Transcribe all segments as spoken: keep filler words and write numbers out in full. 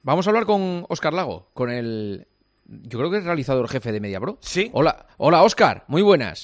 Vamos a hablar con Óscar Lago, con el... Yo creo que es realizador jefe de MediaPro. Sí. Hola, hola Óscar, muy buenas.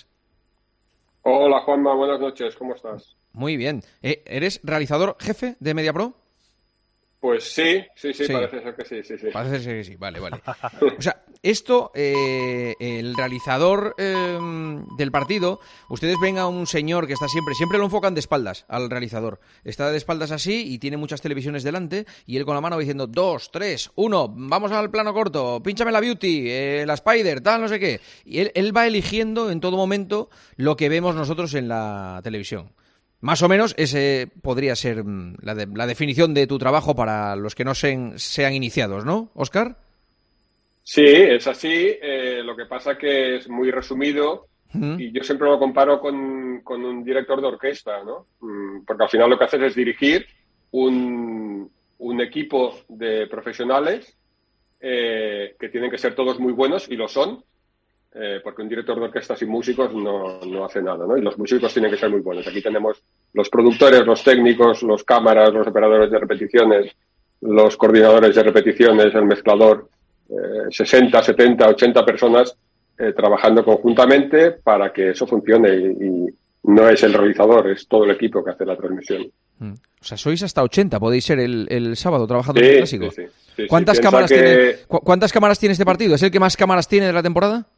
Hola Juanma, buenas noches, ¿cómo estás? Muy bien. Eh, ¿Eres realizador jefe de MediaPro? Pues sí, sí, sí, Sí. parece ser que sí, sí, sí. Parece ser que sí, vale, vale. O sea, esto, eh, el realizador eh, del partido, ustedes ven a un señor que está siempre, siempre lo enfocan de espaldas al realizador. Está de espaldas así y tiene muchas televisiones delante y él con la mano va diciendo dos, tres, uno, vamos al plano corto, pínchame la beauty, eh, la spider, tal, no sé qué. Y él, él va eligiendo en todo momento lo que vemos nosotros en la televisión. Más o menos ese podría ser la, de, la definición de tu trabajo para los que no sean, sean iniciados, ¿no, Óscar? Sí, es así. Eh, lo que pasa que es muy resumido ¿Mm? y yo siempre lo comparo con, con un director de orquesta, ¿no? Mm, Porque al final lo que haces es dirigir un, un equipo de profesionales eh, que tienen que ser todos muy buenos y lo son. Eh, porque un director de orquesta sin músicos no, no hace nada, ¿no? Y los músicos tienen que ser muy buenos. Aquí tenemos los productores, los técnicos, los cámaras, los operadores de repeticiones, los coordinadores de repeticiones, el mezclador, eh, sesenta, setenta, ochenta personas eh, trabajando conjuntamente para que eso funcione y, y no es el realizador, es todo el equipo que hace la transmisión. Mm. O sea, sois hasta ochenta, podéis ser el, el sábado trabajando Sí, en el clásico. sí, sí, sí, ¿Cuántas sí. cámaras Piensa tiene, que- cu- ¿Cuántas cámaras tiene este partido? ¿Es el que más cámaras tiene de la temporada?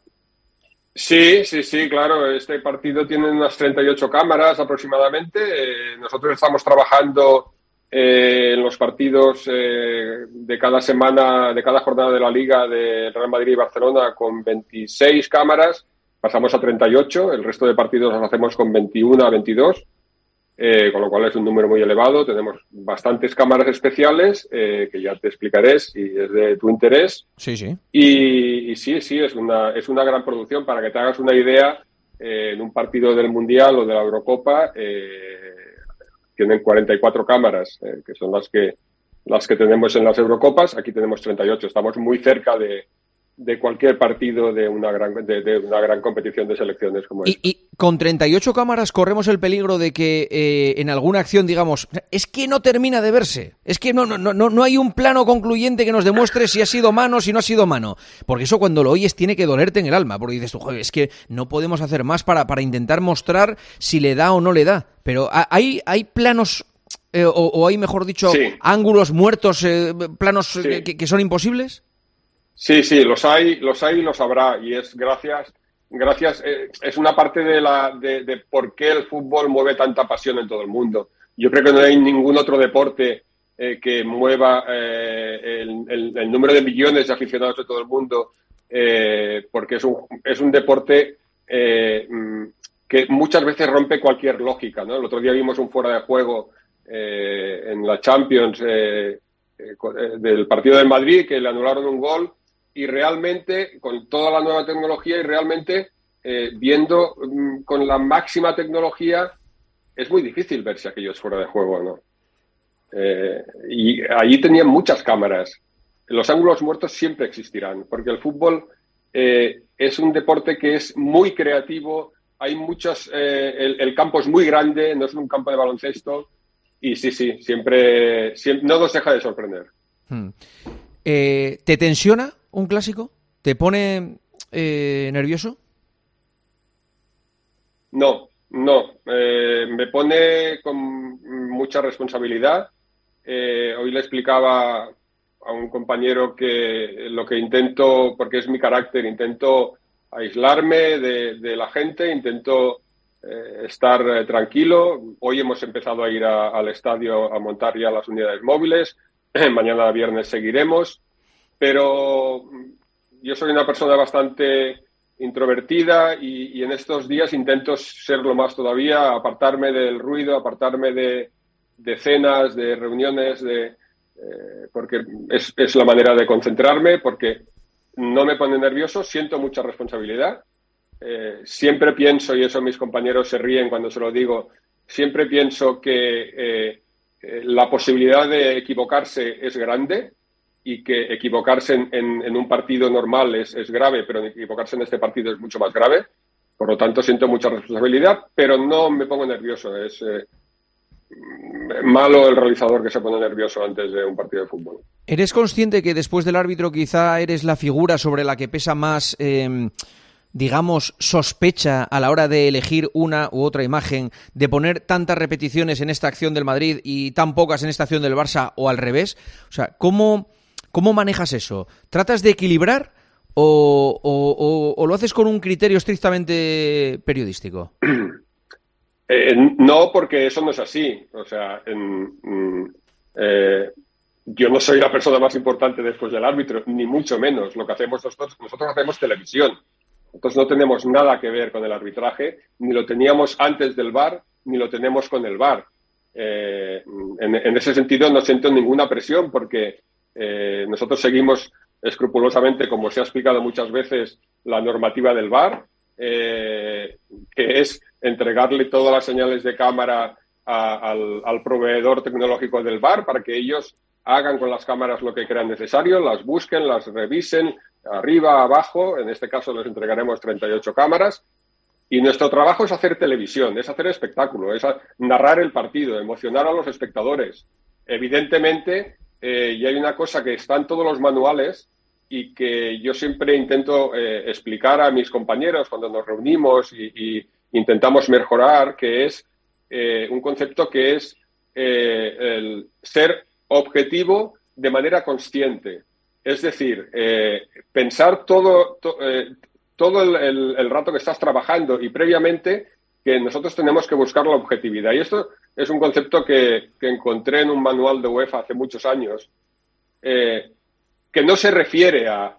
Sí, sí, sí, claro. Este partido tiene unas treinta y ocho cámaras aproximadamente. Eh, nosotros estamos trabajando eh, en los partidos eh, de cada semana, de cada jornada de la Liga de Real Madrid y Barcelona con veintiséis cámaras. Pasamos a treinta y ocho. El resto de partidos los hacemos con veintiuno a veintidós. Eh, con lo cual es un número muy elevado. Tenemos bastantes cámaras especiales eh, que ya te explicaré si es de tu interés. Sí, sí. Y, y sí, sí, es una, es una gran producción. Para que te hagas una idea, eh, en un partido del Mundial o de la Eurocopa eh, tienen cuarenta y cuatro cámaras, eh, que son las que, las que tenemos en las Eurocopas. Aquí tenemos treinta y ocho. Estamos muy cerca de, de cualquier partido de una gran, de, de una gran competición de selecciones como Y, esta. y con treinta y ocho cámaras corremos el peligro de que eh, en alguna acción digamos, es que no termina de verse, es que no, no, no, no hay un plano concluyente que nos demuestre si ha sido mano, si no ha sido mano. Porque eso cuando lo oyes tiene que dolerte en el alma, porque dices tú, joder, es que no podemos hacer más para, para intentar mostrar si le da o no le da. Pero hay, hay planos, eh, o, o hay, mejor dicho, Sí. ángulos muertos, eh, planos eh, Sí. que, que son imposibles. Sí, sí, los hay, los hay y los habrá. Y es gracias, gracias, eh, es una parte de la de, de por qué el fútbol mueve tanta pasión en todo el mundo. Yo creo que no hay ningún otro deporte eh, que mueva eh, el, el, el número de millones de aficionados de todo el mundo, eh, porque es un, es un deporte eh, que muchas veces rompe cualquier lógica, ¿no? El otro día vimos un fuera de juego eh, en la Champions eh, eh, del partido del Madrid, que le anularon un gol. Y realmente, con toda la nueva tecnología y realmente eh, viendo mm, con la máxima tecnología, es muy difícil ver si aquello es fuera de juego o no. Eh, y allí tenían muchas cámaras. Los ángulos muertos siempre existirán, porque el fútbol eh, es un deporte que es muy creativo, hay muchos, eh, el, el campo es muy grande, no es un campo de baloncesto, y sí, sí, siempre, siempre no nos deja de sorprender. Hmm. Eh, ¿Te tensiona un clásico? ¿Te pone eh, nervioso? No, no. Eh, me pone con mucha responsabilidad. Eh, hoy le explicaba a un compañero que lo que intento, porque es mi carácter, intento aislarme de, de la gente, intento eh, estar eh, tranquilo. Hoy hemos empezado a ir a, al estadio a montar ya las unidades móviles. Mañana viernes seguiremos. Pero yo soy una persona bastante introvertida y, y en estos días intento serlo más todavía, apartarme del ruido, apartarme de, de cenas, de reuniones, de, eh, porque es, es la manera de concentrarme, porque no me pone nervioso, siento mucha responsabilidad. Eh, siempre pienso, y eso mis compañeros se ríen cuando se lo digo, siempre pienso que eh, eh, la posibilidad de equivocarse es grande, y que equivocarse en, en, en un partido normal es, es grave, pero equivocarse en este partido es mucho más grave. Por lo tanto, siento mucha responsabilidad, pero no me pongo nervioso. Es, eh, malo el realizador que se pone nervioso antes de un partido de fútbol. ¿Eres consciente que después del árbitro quizá eres la figura sobre la que pesa más, eh, digamos, sospecha a la hora de elegir una u otra imagen, de poner tantas repeticiones en esta acción del Madrid y tan pocas en esta acción del Barça o al revés? O sea, ¿cómo, cómo manejas eso? ¿Tratas de equilibrar o, o, o, o lo haces con un criterio estrictamente periodístico? Eh, no, porque eso no es así. O sea, en, eh, yo no soy la persona más importante después del árbitro, ni mucho menos. Lo que hacemos nosotros, nosotros hacemos televisión. Nosotros no tenemos nada que ver con el arbitraje, ni lo teníamos antes del V A R, ni lo tenemos con el V A R. Eh, en, en ese sentido no siento ninguna presión porque eh, nosotros seguimos escrupulosamente, como se ha explicado muchas veces, la normativa del V A R, eh, que es entregarle todas las señales de cámara a, al, al proveedor tecnológico del V A R para que ellos hagan con las cámaras lo que crean necesario, las busquen, las revisen, arriba, abajo. En este caso les entregaremos treinta y ocho cámaras. Y nuestro trabajo es hacer televisión, es hacer espectáculo, es narrar el partido, emocionar a los espectadores. Evidentemente, eh, y hay una cosa que está en todos los manuales y que yo siempre intento eh, explicar a mis compañeros cuando nos reunimos y, y intentamos mejorar, que es eh, un concepto que es eh, el ser objetivo de manera consciente. Es decir, eh, pensar todo, to, eh, todo el, el, el rato que estás trabajando y previamente que nosotros tenemos que buscar la objetividad. Y esto es un concepto que, que encontré en un manual de UEFA hace muchos años, eh, que no se refiere a,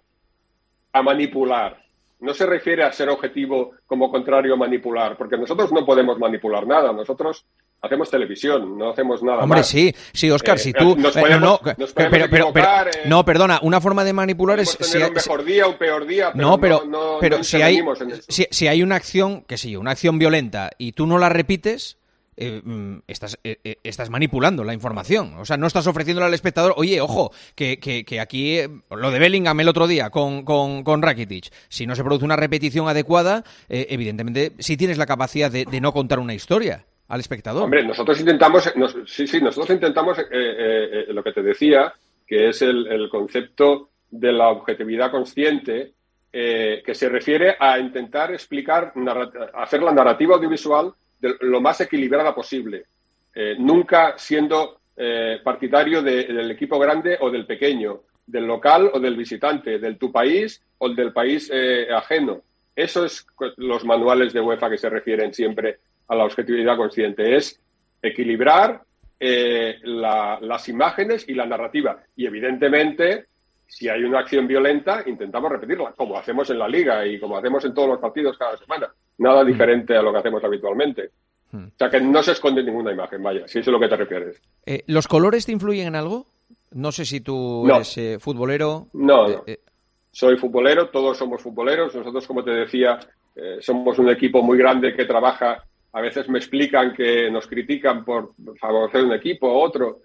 a manipular. No se refiere a ser objetivo como contrario a manipular, porque nosotros no podemos manipular nada. Nosotros hacemos televisión, no hacemos nada Hombre, más. sí, sí, Óscar, Eh, si tú... nos eh, podemos, no, nos pero, podemos pero, pero, equivocar, eh, no, perdona, una forma de manipular es... podemos tener un mejor día, un peor día, pero no, pero, no, no, pero no si, hay, intervenimos en eso. si, si hay una acción, que sí, una acción violenta y tú no la repites... Eh, estás, eh, estás manipulando la información. O sea, no estás ofreciéndole al espectador, oye, ojo, que, que, que aquí, eh, lo de Bellingham el otro día con, con, con Rakitic, si no se produce una repetición adecuada, eh, evidentemente sí tienes la capacidad de, de no contar una historia al espectador. Hombre, nosotros intentamos, nos, sí, sí, nosotros intentamos eh, eh, eh, lo que te decía, que es el, el concepto de la objetividad consciente, eh, que se refiere a intentar explicar, a hacer la narrativa audiovisual de lo más equilibrada posible, eh, nunca siendo eh, partidario de, del equipo grande o del pequeño, del local o del visitante, del tu país o del país eh, ajeno. Eso es los manuales de UEFA que se refieren siempre a la objetividad consciente, es equilibrar eh, la, las imágenes y la narrativa. Y evidentemente, si hay una acción violenta, intentamos repetirla, como hacemos en la Liga y como hacemos en todos los partidos cada semana. Nada diferente a lo que hacemos habitualmente. Hmm. O sea, que no se esconde ninguna imagen, vaya, si eso es lo que te refieres. Eh, ¿Los colores te influyen en algo? No sé si tú no. eres eh, futbolero. No, eh, no. Eh... Soy futbolero, todos somos futboleros. Nosotros, como te decía, eh, somos un equipo muy grande que trabaja. A veces me explican que nos critican por favorecer un equipo u otro.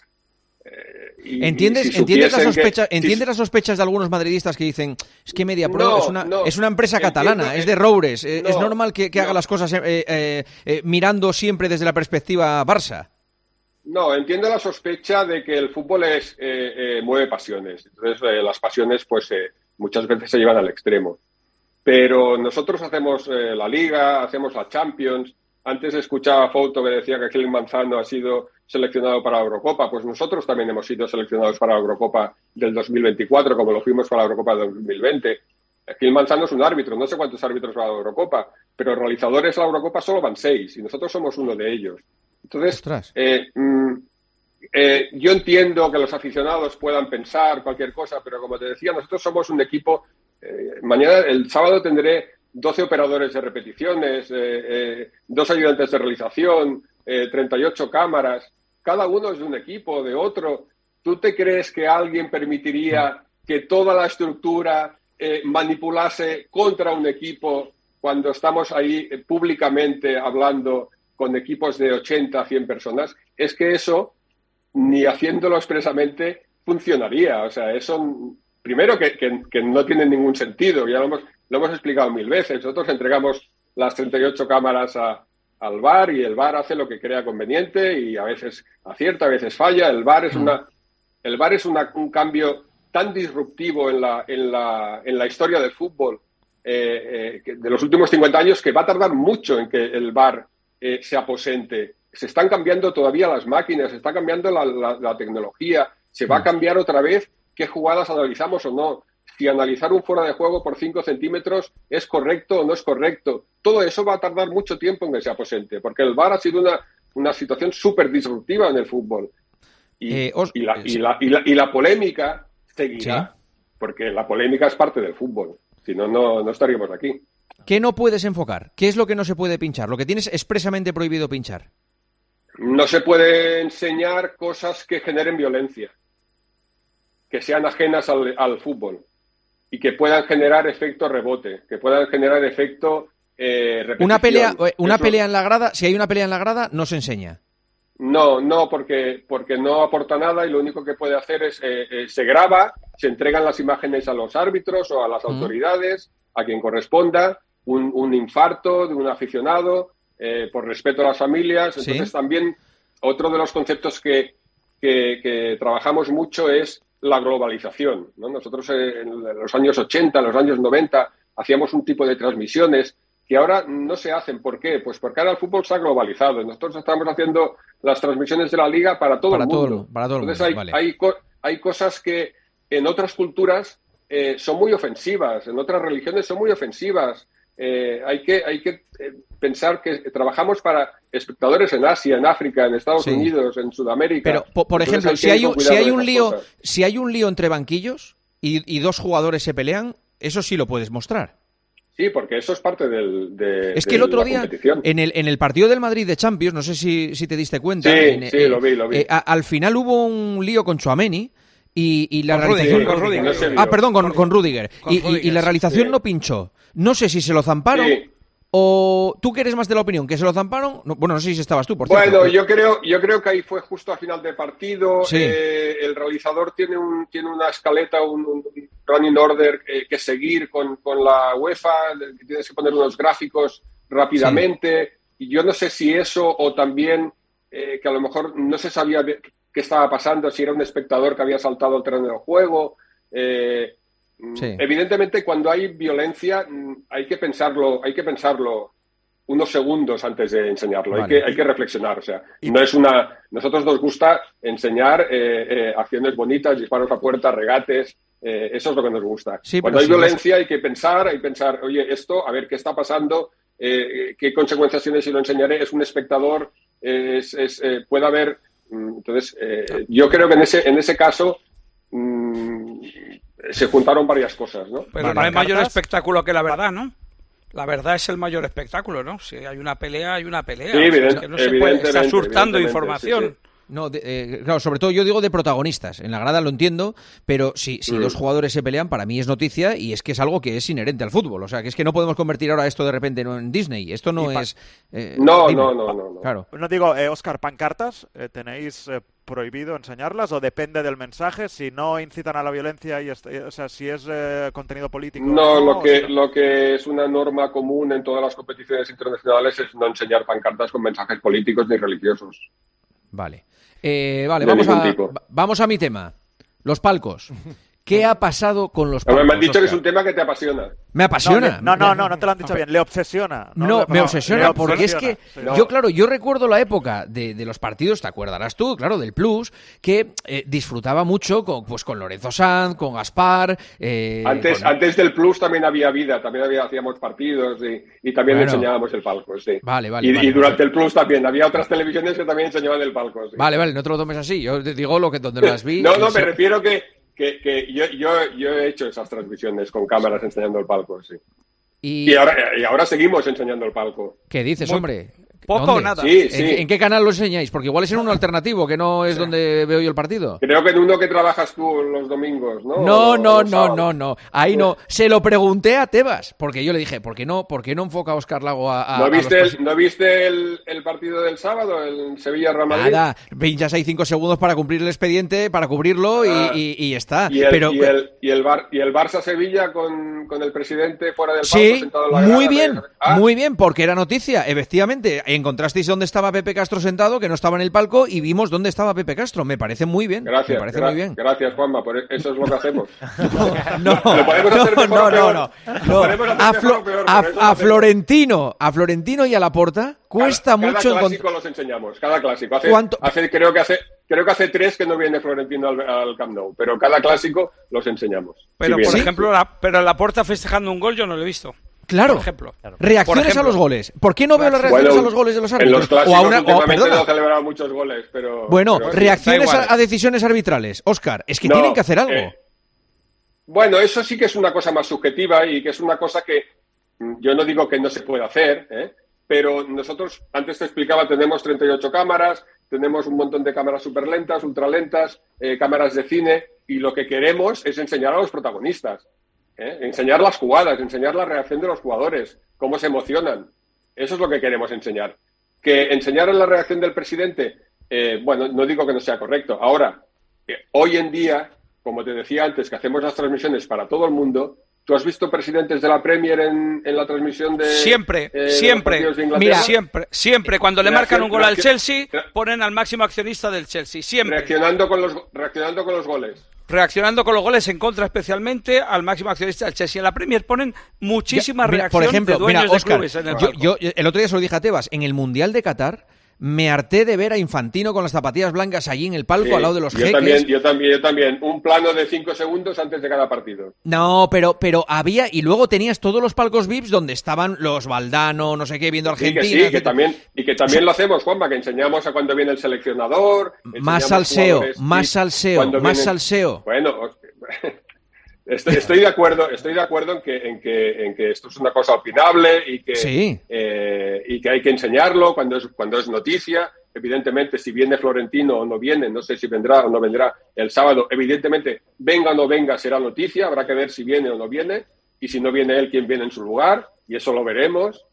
Eh, y, ¿Entiendes, y si ¿entiendes, las sospechas, que, ¿entiendes si... las sospechas de algunos madridistas que dicen es que Mediapro no, es, una, no, es una empresa catalana, que, es de Roures, eh, no, es normal que, que haga las cosas eh, eh, eh, mirando siempre desde la perspectiva Barça? No, entiendo la sospecha de que el fútbol es eh, eh, mueve pasiones. Entonces, eh, las pasiones pues eh, muchas veces se llevan al extremo. Pero nosotros hacemos eh, la Liga, hacemos la Champions. Antes escuchaba a Fouto que decía que Gil Manzano ha sido seleccionado para la Eurocopa. Pues nosotros también hemos sido seleccionados para la Eurocopa del dos mil veinticuatro, como lo fuimos para la Eurocopa del dos mil veinte. Gil Manzano es un árbitro, no sé cuántos árbitros va a la Eurocopa, pero realizadores a la Eurocopa solo van seis y nosotros somos uno de ellos. Entonces, eh, mm, eh, yo entiendo que los aficionados puedan pensar cualquier cosa, pero como te decía, nosotros somos un equipo. Eh, mañana, el sábado, tendré doce operadores de repeticiones, eh, eh, dos ayudantes de realización, eh, treinta y ocho cámaras. Cada uno es de un equipo, de otro. ¿Tú te crees que alguien permitiría que toda la estructura eh, manipulase contra un equipo cuando estamos ahí eh, públicamente hablando con equipos de ochenta, cien personas? Es que eso, ni haciéndolo expresamente, funcionaría. O sea, eso, primero, que, que, que no tiene ningún sentido. Ya lo hemos, lo hemos explicado mil veces. Nosotros entregamos las treinta y ocho cámaras a, al V A R y el V A R hace lo que crea conveniente y a veces acierta, a veces falla. El V A R es una, el V A R es una, un cambio tan disruptivo en la, en la, en la historia del fútbol eh, eh, de los últimos cincuenta años que va a tardar mucho en que el V A R eh, se aposente. Se están cambiando todavía las máquinas, se está cambiando la, la, la tecnología, se va a cambiar otra vez qué jugadas analizamos o no. Si analizar un fuera de juego por cinco centímetros es correcto o no es correcto. Todo eso va a tardar mucho tiempo en que se aposente, porque el V A R ha sido una, una situación súper disruptiva en el fútbol. Y, eh, os... y, la, y, la, y, la, y la polémica seguirá, ¿sí? Porque la polémica es parte del fútbol. Si no, no, no estaríamos aquí. ¿Qué no puedes enfocar? ¿Qué es lo que no se puede pinchar? Lo que tienes expresamente prohibido pinchar. No se puede enseñar cosas que generen violencia, que sean ajenas al, al fútbol y que puedan generar efecto rebote, que puedan generar efecto eh, repetición. Una pelea, una Eso... pelea en la grada, si hay una pelea en la grada, no se enseña. No, no, porque, porque no aporta nada y lo único que puede hacer es, eh, eh, se graba, se entregan las imágenes a los árbitros o a las autoridades, mm. a quien corresponda, un, un infarto de un aficionado, eh, por respeto a las familias. Entonces ¿sí? También otro de los conceptos que, que, que trabajamos mucho es la globalización, ¿no? Nosotros en los años ochenta, en los años noventa, hacíamos un tipo de transmisiones que ahora no se hacen. ¿Por qué? Pues porque ahora el fútbol se ha globalizado. Nosotros estamos haciendo las transmisiones de la Liga para todo para el mundo. Todo, para todo el Entonces mundo. hay, Vale. hay, co hay cosas que en otras culturas eh, son muy ofensivas, en otras religiones son muy ofensivas. Eh, hay que, hay que eh, pensar que trabajamos para espectadores en Asia, en África, en Estados sí. Unidos, en Sudamérica. Pero, por, por ejemplo, si hay, un, si, hay un lío, si hay un lío entre banquillos y, y dos jugadores se pelean, eso sí lo puedes mostrar. Sí, porque eso es parte del, de Es que de el otro la día, competición. en el, en el partido del Madrid de Champions, no sé si, si te diste cuenta. Sí, en, sí, eh, lo vi, lo vi. Eh, a, al final hubo un lío con Tchouaméni y, y la con realización... Rudiger, con Rudiger. No se ah, perdón, con, con Rudiger. Con y, Rudiger, y, y la realización sí. no pinchó. No sé si se lo zamparon... Sí. ¿O tú que eres más de la opinión, que se lo zamparon? No, bueno, no sé si estabas tú, por Bueno, cierto. yo creo, yo creo que ahí fue justo a final de partido. Sí. Eh, el realizador tiene, un, tiene una escaleta, un, un running order eh, que seguir con, con la UEFA, que tienes que poner unos gráficos rápidamente. Sí. Y yo no sé si eso o también eh, que a lo mejor no se sabía qué estaba pasando, si era un espectador que había saltado al terreno de juego. Eh, Sí. Evidentemente, cuando hay violencia, hay que pensarlo, hay que pensarlo unos segundos antes de enseñarlo. Vale. Hay que, hay que reflexionar. O sea, no es una. Nosotros nos gusta enseñar eh, eh, acciones bonitas, disparos a puerta, regates. Eh, eso es lo que nos gusta. Sí, cuando hay sí, violencia, hay que pensar, hay que pensar, oye, esto, a ver qué está pasando, eh, qué consecuencias tiene si lo enseñaré. Es un espectador, eh, es, es, eh, puede haber. Entonces, eh, yo creo que en ese, en ese caso. Mmm, se juntaron varias cosas, ¿no? Pero vale, no hay mayor espectáculo que la verdad, ¿no? La verdad es el mayor espectáculo, ¿no? Si hay una pelea, hay una pelea. Sí, o sea, evidente, es que no se puede estar surtando información. Sí, sí. No, de, eh, claro, sobre todo yo digo de protagonistas. En la grada lo entiendo, pero si, si mm. dos jugadores se pelean, para mí es noticia y es que es algo que es inherente al fútbol. O sea, que es que no podemos convertir ahora esto de repente en Disney. Esto no es... Eh, no, no, no, no, no. Claro. No digo, eh, Óscar, pancartas, eh, ¿tenéis eh, prohibido enseñarlas o depende del mensaje? Si no incitan a la violencia, y est o sea, si es eh, contenido político... No, no lo, que, si no... lo que es una norma común en todas las competiciones internacionales es no enseñar pancartas con mensajes políticos ni religiosos. Vale. Eh, vale, vamos a, vamos a mi tema. Los palcos. ¿Qué ha pasado con los palcos? Me han dicho Oscar? que es un tema que te apasiona. ¿Me apasiona? No, no, no, no te lo han dicho bien. Le obsesiona. No, no me no, obsesiona le porque obsesiona. es que Sí. yo, claro, yo recuerdo la época de, de los partidos, te acordarás tú, claro, del Plus, que eh, disfrutaba mucho con, pues, con Lorenzo Sanz, con Gaspar. Eh, antes, con... antes del Plus también había vida, también había, hacíamos partidos y, y también bueno, enseñábamos el palco. Sí. Vale, vale. Y, vale, y durante vale. el Plus también había otras televisiones que también enseñaban el palco. Sí. Vale, vale, no te lo tomes así. Yo te digo lo que donde las vi. no, no, se... me refiero que. Que, que yo, yo, yo he hecho esas transmisiones con cámaras enseñando el palco, sí. Y, y, ahora, y ahora seguimos enseñando el palco. ¿Qué dices, Muy hombre? ¿Poco o nada? Sí, sí. ¿En, ¿En qué canal lo enseñáis? Porque igual es en uno alternativo, que no es sí. donde veo yo el partido. Creo que en uno que trabajas tú los domingos, ¿no? No, no, no, no, no. Ahí no. Se lo pregunté a Tebas, porque yo le dije, ¿por qué no, por qué no enfoca a Óscar Lago a, a ¿No viste, a los... el, ¿no viste el, el partido del sábado, el Sevilla-Real Madrid? Nada, pinchas ahí cinco segundos para cumplir el expediente, para cubrirlo ah, y, y, y está. Y el, Pero... y el, y el, Bar, y el Barça-Sevilla con, con el presidente fuera del palco sí, sentado en la grada. muy bien, ah. muy bien, porque era noticia, efectivamente. encontrasteis dónde estaba Pepe Castro sentado, que no estaba en el palco, y vimos dónde estaba Pepe Castro. Me parece muy bien. Gracias, me parece gra- muy bien. gracias, Juanma, por eso es lo que hacemos. No, ¿Lo podemos hacer no, mejor no, o peor? no, ¿Lo no. podemos hacer A, mejor Flo- o peor? a- Por eso lo a hacemos. Florentino, a Florentino y a Laporta cuesta cada, mucho cada encontrar. clásico los enseñamos, cada clásico. Hace, ¿Cuánto? hace, creo que hace, creo que hace tres que no viene Florentino al, al Camp Nou, pero cada clásico los enseñamos. Pero, Sí por viene. ejemplo, la, pero la Porta festejando un gol yo no lo he visto. Claro. Por ejemplo. Reacciones Por ejemplo. a los goles. ¿Por qué no veo las reacciones Bueno, a los goles de los en árbitros? los clásicos o a una, o, últimamente perdona. no ha celebrado muchos goles, pero... Bueno, pero sí. reacciones da igual. a, a decisiones arbitrales. Óscar, es que No, tienen que hacer algo. eh, bueno, eso sí que es una cosa más subjetiva y que es una cosa que mm, yo no digo que no se pueda hacer, ¿eh? Pero nosotros, antes te explicaba, tenemos treinta y ocho cámaras, tenemos un montón de cámaras superlentas, ultralentas, eh, cámaras de cine, y lo que queremos es enseñar a los protagonistas, ¿eh? Enseñar las jugadas, enseñar la reacción de los jugadores, cómo se emocionan. Eso es lo que queremos enseñar. Que enseñar la reacción del presidente, eh, bueno, no digo que no sea correcto. Ahora, eh, hoy en día, como te decía antes, que hacemos las transmisiones para todo el mundo, ¿tú has visto presidentes de la Premier en, en la transmisión de Siempre, eh, de los siempre, partidos de Inglaterra? mira, siempre, siempre. Cuando le Reacción- marcan un gol al reacción- Chelsea, re- ponen al máximo accionista del Chelsea. Siempre. Reaccionando con los, reaccionando con los goles. Reaccionando con los goles en contra, especialmente al máximo accionista del Chelsea. En la Premier ponen muchísimas Ya, mira, reacciones por ejemplo, de dueños mira, de Óscar, clubes en el yo, palco. yo el otro día se lo dije a Tebas, en el Mundial de Qatar me harté de ver a Infantino con las zapatillas blancas allí en el palco Sí, al lado de los yo jeques. también, yo también, yo también. Un plano de cinco segundos antes de cada partido. No, pero, pero había, y luego tenías todos los palcos V I Ps donde estaban los Valdano, no sé qué, viendo Sí, Argentina. que sí, que etcétera. también, y que también lo hacemos, Juanma, que enseñamos a cuando viene el seleccionador. Más enseñamos salseo, jugadores, más sí, salseo, cuando más vienen- salseo. Bueno, os- estoy, estoy de acuerdo, estoy de acuerdo en que, en que, en que esto es una cosa opinable y que, Sí. eh, y que hay que enseñarlo cuando es, cuando es noticia. Evidentemente, si viene Florentino o no viene, no sé si vendrá o no vendrá el sábado, evidentemente, venga o no venga, será noticia, habrá que ver si viene o no viene, y si no viene él, quién viene en su lugar, y eso lo veremos.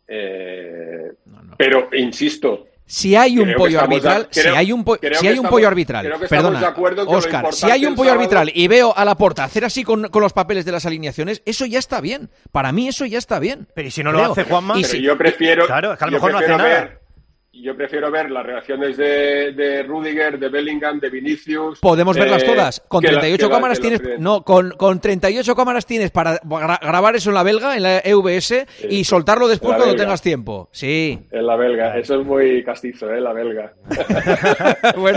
Eh, No, no. Pero, insisto, Si hay un creo que pollo estamos de- arbitral, creo- si hay un, po- creo si que hay un estamos- pollo arbitral, creo que estamos perdona, de acuerdo en que lo Óscar, si importante hay un el pollo sábado- arbitral y veo a Laporta hacer así con, con los papeles de las alineaciones, eso ya está bien. Para mí eso ya está bien. Pero ¿y si no lo Creo. hace Juanma? Y Pero si- yo prefiero. Claro, es que a lo yo mejor no hace prefiero nada. ver- Yo prefiero ver las reacciones de, de Rudiger, de Bellingham, de Vinicius. Podemos verlas eh, todas. Con que la- treinta y ocho que la- cámaras que la- tienes. No, con, con treinta y ocho cámaras tienes para gra- grabar eso en la belga, en la E V S, Sí. y soltarlo después En la cuando belga. tengas tiempo. Sí. En la belga. Eso es muy castizo, ¿eh? La belga. Bueno.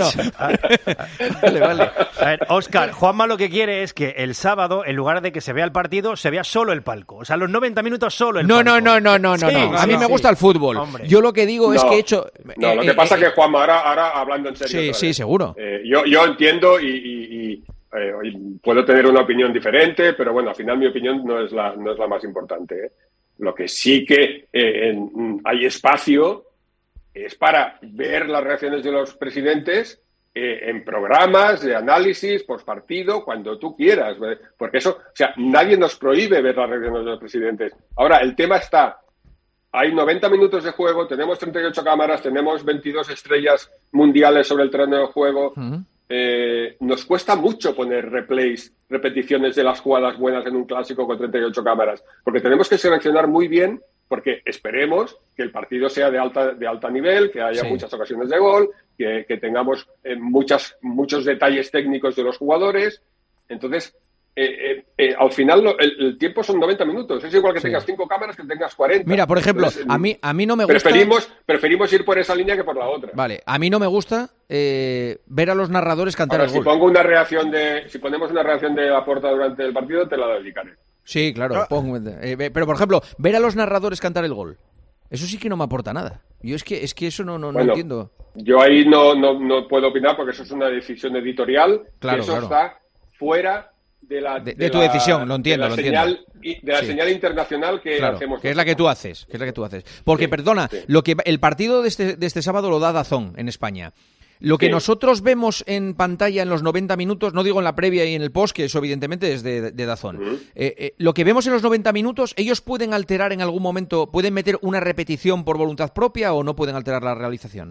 Vale, vale. A ver, Óscar, Juanma lo que quiere es que el sábado, en lugar de que se vea el partido, se vea solo el palco. O sea, los noventa minutos solo el No, palco. no, no, no, no, no, Sí, no. A sí, mí me sí. gusta el fútbol. Hombre. Yo lo que digo es No, que he hecho. No, eh, lo eh, que pasa eh, es que, Juanma, ahora, ahora hablando en serio. Sí, otra sí, vez, seguro. eh, yo, yo entiendo y, y- y, eh, y puedo tener una opinión diferente, pero bueno, al final mi opinión no es la, no es la más importante, ¿eh? Lo que sí que eh, en- hay espacio es para ver las reacciones de los presidentes eh, en programas de análisis, postpartido, cuando tú quieras. ¿Vale? Porque eso, o sea, nadie nos prohíbe ver las reacciones de los presidentes. Ahora, el tema está, hay noventa minutos de juego, tenemos treinta y ocho cámaras, tenemos veintidós estrellas mundiales sobre el terreno de juego. Ujú. Eh, nos cuesta mucho poner replays, repeticiones de las jugadas buenas en un clásico con treinta y ocho cámaras, porque tenemos que seleccionar muy bien, porque esperemos que el partido sea de alta, de alta nivel, que haya Sí. muchas ocasiones de gol, que, que tengamos eh, muchas, muchos detalles técnicos de los jugadores. Entonces, eh, eh, eh, al final lo- el, el tiempo son noventa minutos. Es igual que Sí. tengas cinco cámaras que tengas cuarenta. Mira, por ejemplo, Entonces, a mí, a mí no me gusta. preferimos, preferimos ir por esa línea que por la otra. Vale, a mí no me gusta eh, ver a los narradores cantar Ahora, el si gol. pongo una reacción de, si ponemos una reacción de Laporta durante el partido, te la dedicaré. Sí, claro. pongo- eh, ve- pero, por ejemplo, ver a los narradores cantar el gol. Eso sí que no me aporta nada. Yo es que, es que eso no, no, no Bueno, entiendo. Yo ahí no, no, no puedo opinar porque eso es una decisión editorial. Claro, y eso claro. está fuera de la De- de tu la- decisión, lo entiendo, de la lo entiendo. señal, y- de la Sí. señal internacional que Claro, hacemos. que es la que tú haces, que es la que tú haces. Porque, Sí, perdona, sí. lo que el partido de este, de este sábado lo da DAZN en España. Lo que Sí. nosotros vemos en pantalla en los noventa minutos, no digo en la previa y en el post, que eso evidentemente es de, de DAZN. Ujú. Eh, eh, lo que vemos en los noventa minutos, ¿ellos pueden alterar en algún momento, pueden meter una repetición por voluntad propia o no pueden alterar la realización?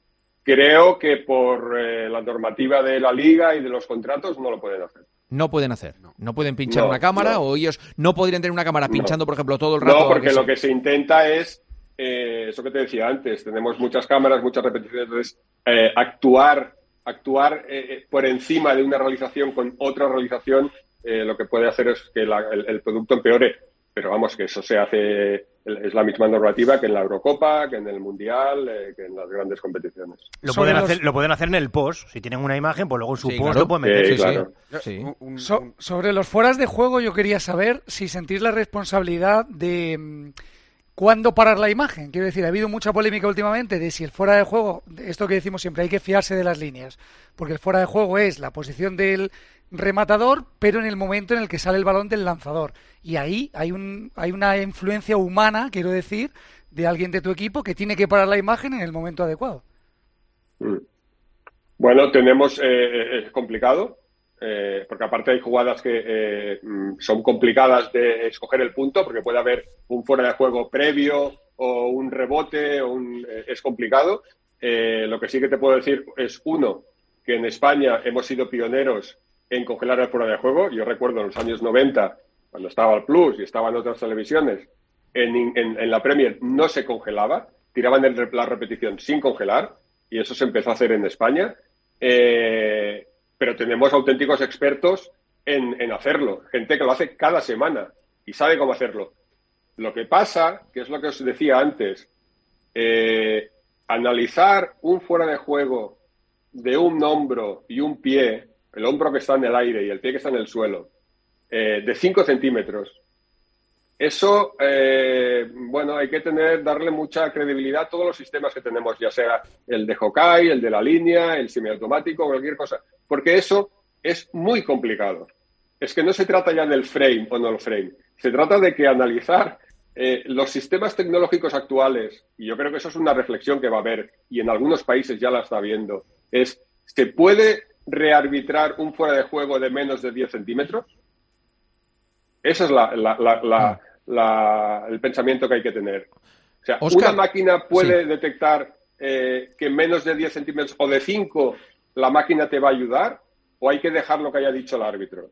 Creo que por eh, la normativa de la liga y de los contratos no lo pueden hacer. No pueden hacer. No pueden pinchar No, una cámara no. o ellos no podrían tener una cámara No. pinchando, por ejemplo, todo el rato. No, porque que lo sí. que se intenta es eh, eso que te decía antes, tenemos muchas cámaras, muchas repeticiones, entonces eh, actuar, actuar eh, por encima de una realización con otra realización, eh, lo que puede hacer es que la, el, el producto empeore. Pero vamos, que eso se hace, es la misma normativa que en la Eurocopa, que en el Mundial, eh, que en las grandes competiciones. Lo pueden, hacer, lo pueden hacer en el post. Si tienen una imagen, pues luego en su sí, post claro. lo pueden meter. Sí, Sí, claro. Sí. Sí. Un- un- So- un- sobre los fueras de juego, yo quería saber si sentís la responsabilidad de mm, cuándo parar la imagen. Quiero decir, ha habido mucha polémica últimamente de si el fuera de juego, esto que decimos siempre, hay que fiarse de las líneas, porque el fuera de juego es la posición del rematador, pero en el momento en el que sale el balón del lanzador. Y ahí hay un hay una influencia humana, quiero decir, de alguien de tu equipo que tiene que parar la imagen en el momento adecuado. Mm. Bueno, tenemos, eh, es complicado, eh, porque aparte hay jugadas que eh, mm, son complicadas de escoger el punto, porque puede haber un fuera de juego previo o un rebote, o un, eh, es complicado. Eh, lo que sí que te puedo decir es, uno, que en España hemos sido pioneros en congelar el fuera de juego. Yo recuerdo en los años noventa, cuando estaba el Plus y estaban otras televisiones, en, en, en la Premier no se congelaba, tiraban el, la repetición sin congelar, y eso se empezó a hacer en España. Eh, pero tenemos auténticos expertos en, en hacerlo, gente que lo hace cada semana y sabe cómo hacerlo. Lo que pasa, que es lo que os decía antes, eh, analizar un fuera de juego de un hombro y un pie, el hombro que está en el aire y el pie que está en el suelo, eh, de cinco centímetros, eso, eh, bueno, hay que tener, darle mucha credibilidad a todos los sistemas que tenemos, ya sea el de Hawkeye, el de la línea, el semiautomático, cualquier cosa, porque eso es muy complicado. Es que no se trata ya del frame o no el frame, se trata de que analizar eh, los sistemas tecnológicos actuales, y yo creo que eso es una reflexión que va a haber, y en algunos países ya la está viendo, es, ¿se puede rearbitrar un fuera de juego de menos de diez centímetros? Ese es la, la, la, la, la, el pensamiento que hay que tener. O sea, Óscar, una máquina puede sí. detectar eh, que menos de diez centímetros o de cinco la máquina te va a ayudar, o hay que dejar lo que haya dicho el árbitro.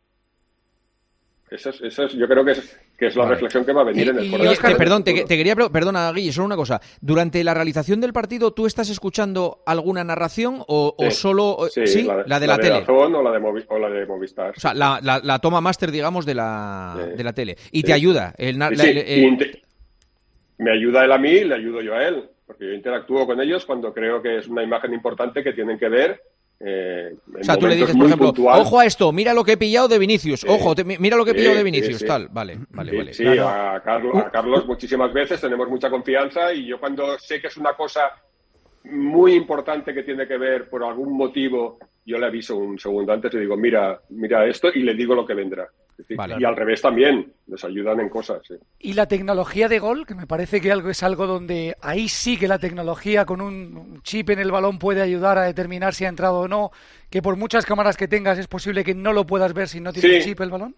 Eso es, eso es, yo creo que es, que es la Vale. reflexión que va a venir Y- en el y, fuera de oye, juego te- perdón, del te, futuro. te quería, pre- perdona, Guille, solo una cosa. Durante la realización del partido, ¿tú estás escuchando alguna narración o, o Sí. solo Sí, sí, la, la de la, tele? Dazón o la de, Movi- o la de Movistar. O sea, la, la, la toma máster, digamos, de la, Sí. de la tele. Y Sí. te ayuda. El, na- Sí, la- sí, el- el- y inte- me ayuda él a mí y le ayudo yo a él, porque yo interactúo con ellos cuando creo que es una imagen importante que tienen que ver. Eh, en o sea, tú le momentos dices, por muy ejemplo, puntuales. ojo a esto, mira lo que he pillado de Vinicius. Sí. Ojo, te- mira lo que he Sí, pillado de sí, Vinicius, sí. tal. Vale, vale, Sí, vale. sí, Claro. a, Carlos, a Carlos muchísimas veces tenemos mucha confianza, y yo cuando sé que es una cosa muy importante que tiene que ver por algún motivo, yo le aviso un segundo antes y digo, mira, mira esto, y le digo lo que vendrá. Es decir, Vale. y al revés también, nos ayudan en cosas. Sí. Y la tecnología de gol, que me parece que algo es algo donde ahí sí que la tecnología con un chip en el balón puede ayudar a determinar si ha entrado o no, que por muchas cámaras que tengas es posible que no lo puedas ver si no tiene Sí. el chip el balón.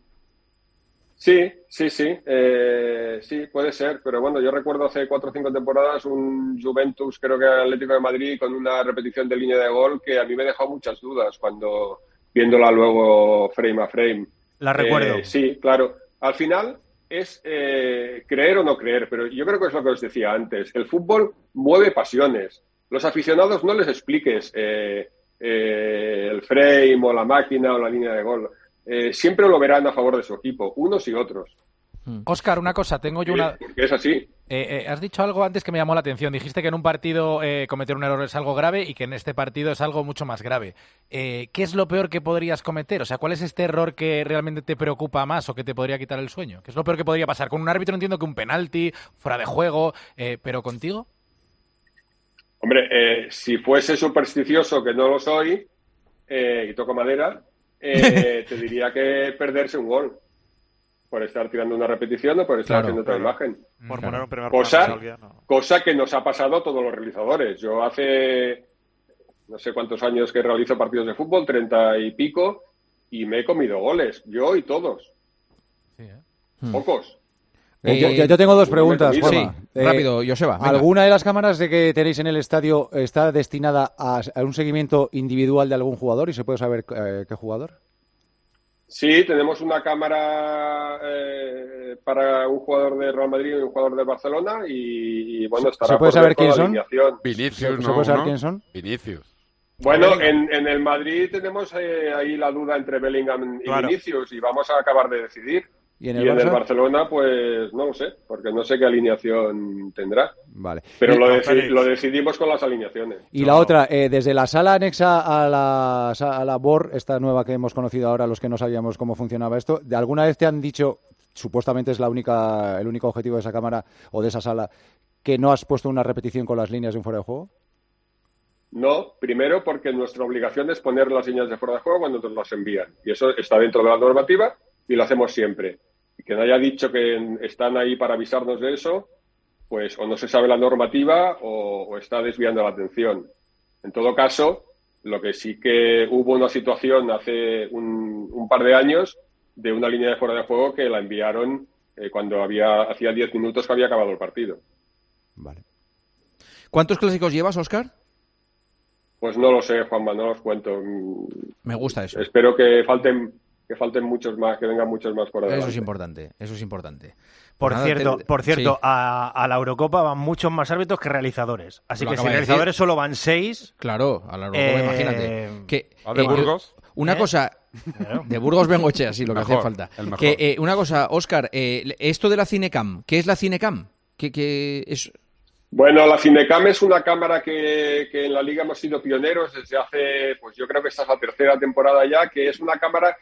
Sí, sí, sí, eh, sí, puede ser, pero bueno, yo recuerdo hace cuatro o cinco temporadas un Juventus, creo que Atlético de Madrid, con una repetición de línea de gol que a mí me dejó muchas dudas cuando viéndola luego frame a frame. La recuerdo. Eh, sí, claro. Al final es eh, creer o no creer, pero yo creo que es lo que os decía antes. El fútbol mueve pasiones. Los aficionados no les expliques eh, eh, el frame o la máquina o la línea de gol. Eh, siempre lo verán a favor de su equipo, unos y otros. Óscar, una cosa, tengo yo una... Porque es así. Eh, eh, has dicho algo antes que me llamó la atención. Dijiste que en un partido eh, cometer un error es algo grave y que en este partido es algo mucho más grave. Eh, ¿Qué es lo peor que podrías cometer? O sea, ¿cuál es este error que realmente te preocupa más o que te podría quitar el sueño? ¿Qué es lo peor que podría pasar? Con un árbitro entiendo que un penalti, fuera de juego, eh, pero contigo... Hombre, eh, si fuese supersticioso, que no lo soy, eh, y toco madera, eh, te diría que perderse un gol por estar tirando una repetición o por estar Claro, haciendo otra claro. imagen. Por Claro. poner un primer Cosa- plano a alguien, no. Cosa que nos ha pasado a todos los realizadores. Yo hace no sé cuántos años que realizo partidos de fútbol, treinta y pico, y me he comido goles, yo y todos. Sí, ¿eh? Hmm. Pocos. Eh, yo, yo- yo tengo dos un preguntas, momento, Sí, Juanma. Eh, rápido, Joseba. venga. ¿Alguna de las cámaras de que tenéis en el estadio está destinada a, a un seguimiento individual de algún jugador y se puede saber eh, qué jugador? Sí, tenemos una cámara eh, para un jugador de Real Madrid y un jugador de Barcelona y, y bueno, estará ¿Se puede por saber ver con quién la son? alineación. Vinicius, ¿Se no, puede saber ¿no? quién son? Vinicius. Bueno, en, en el Madrid tenemos eh, ahí la duda entre Bellingham y Claro. Vinicius y vamos a acabar de decidir. ¿Y en Y el en el Barça? Barcelona, pues no lo sé, porque no sé qué alineación tendrá. Vale. Pero Y- lo, con deci- Félix. lo decidimos con las alineaciones. Y la otra, eh, desde la sala anexa a la, a la B O R, esta nueva que hemos conocido ahora, los que no sabíamos cómo funcionaba esto, ¿de alguna vez te han dicho, supuestamente es la única, el único objetivo de esa cámara o de esa sala, que no has puesto una repetición con las líneas de un fuera de juego? No, primero porque nuestra obligación es poner las líneas de fuera de juego cuando nos las envían. Y eso está dentro de la normativa y lo hacemos siempre. Y quien haya dicho que están ahí para avisarnos de eso, pues o no se sabe la normativa o, o está desviando la atención. En todo caso, lo que sí que hubo una situación hace un, un par de años de una línea de fuera de juego que la enviaron eh, cuando había hacía diez minutos que había acabado el partido. Vale. ¿Cuántos clásicos llevas, Óscar? Pues no lo sé, Juanma, no os cuento. Mm, Me gusta eso. Espero que falten que falten muchos más, que vengan muchos más por adelante. Eso es importante, eso es importante. Por Pues nada, cierto, te- por cierto sí. a, a la Eurocopa van muchos más árbitros que realizadores. Así Lo que si acaba de realizadores decir. solo van seis... Claro, a la Eurocopa, Eh, imagínate. Que, ¿A de eh, Burgos? Una ¿Eh? cosa... Claro. De Burgos Bengochea, sí, lo que Mejor, hace falta. el mejor. Que, eh, una cosa, Óscar, eh, esto de la Cinecam, ¿qué es la Cinecam? ¿Qué, qué es...? Bueno, la Cinecam es una cámara que, que en la Liga hemos sido pioneros desde hace, pues yo creo que esta es la tercera temporada ya, que es una cámara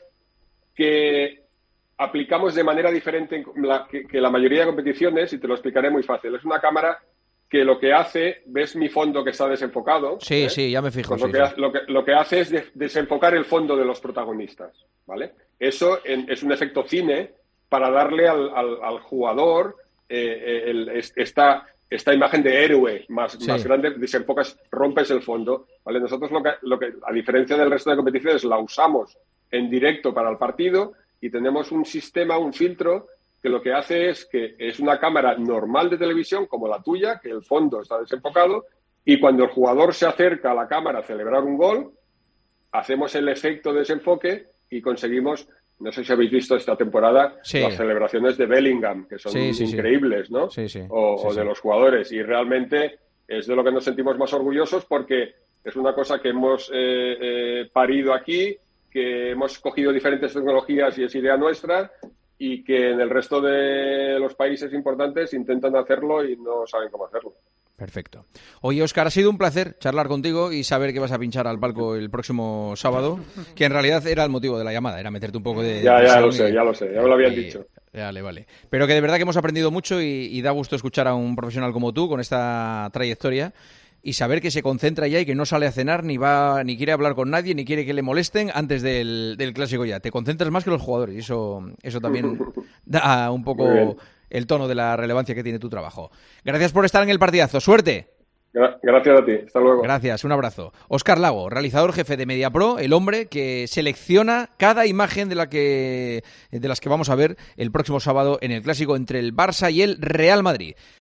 que aplicamos de manera diferente en la, que, que la mayoría de competiciones, y te lo explicaré muy fácil. Es una cámara que lo que hace, ves mi fondo que está desenfocado. Sí, ¿eh? sí, ya me fijo. Pues lo, sí, que, sí. ha- lo, que, lo que hace es de- desenfocar el fondo de los protagonistas, ¿vale? Eso en- es un efecto cine para darle al, al- al jugador eh, el- es- esta, esta imagen de héroe más, Sí. más grande, desenfocas, rompes el fondo, ¿vale? Nosotros lo que, lo que, a diferencia del resto de competiciones, la usamos en directo para el partido y tenemos un sistema, un filtro que lo que hace es que es una cámara normal de televisión como la tuya, que el fondo está desenfocado, y cuando el jugador se acerca a la cámara a celebrar un gol, hacemos el efecto de desenfoque y conseguimos, no sé si habéis visto esta temporada, Sí. las celebraciones de Bellingham, que son Sí, sí, sí. increíbles, ¿no? Sí, sí. O, Sí, o sí. de los jugadores. Y realmente es de lo que nos sentimos más orgullosos porque es una cosa que hemos eh, eh, parido aquí, que hemos cogido diferentes tecnologías y es idea nuestra, y que en el resto de los países importantes intentan hacerlo y no saben cómo hacerlo. Perfecto. Oye, Óscar, ha sido un placer charlar contigo y saber que vas a pinchar al palco el próximo sábado, que en realidad era el motivo de la llamada, era meterte un poco de... Ya, ya presión lo sé, y- ya lo sé, ya me lo habían y- dicho. Vale, vale. Pero que de verdad que hemos aprendido mucho y, y da gusto escuchar a un profesional como tú con esta trayectoria y saber que se concentra ya y que no sale a cenar, ni va, ni quiere hablar con nadie, ni quiere que le molesten antes del, del clásico ya. Te concentras más que los jugadores y eso, eso también da un Muy poco bien. el tono de la relevancia que tiene tu trabajo. Gracias por estar en el partidazo. ¡Suerte! Gra- Gracias a ti, hasta luego. Gracias, un abrazo. Óscar Lago, realizador jefe de MediaPro, el hombre que selecciona cada imagen de la que de las que vamos a ver el próximo sábado en el clásico entre el Barça y el Real Madrid.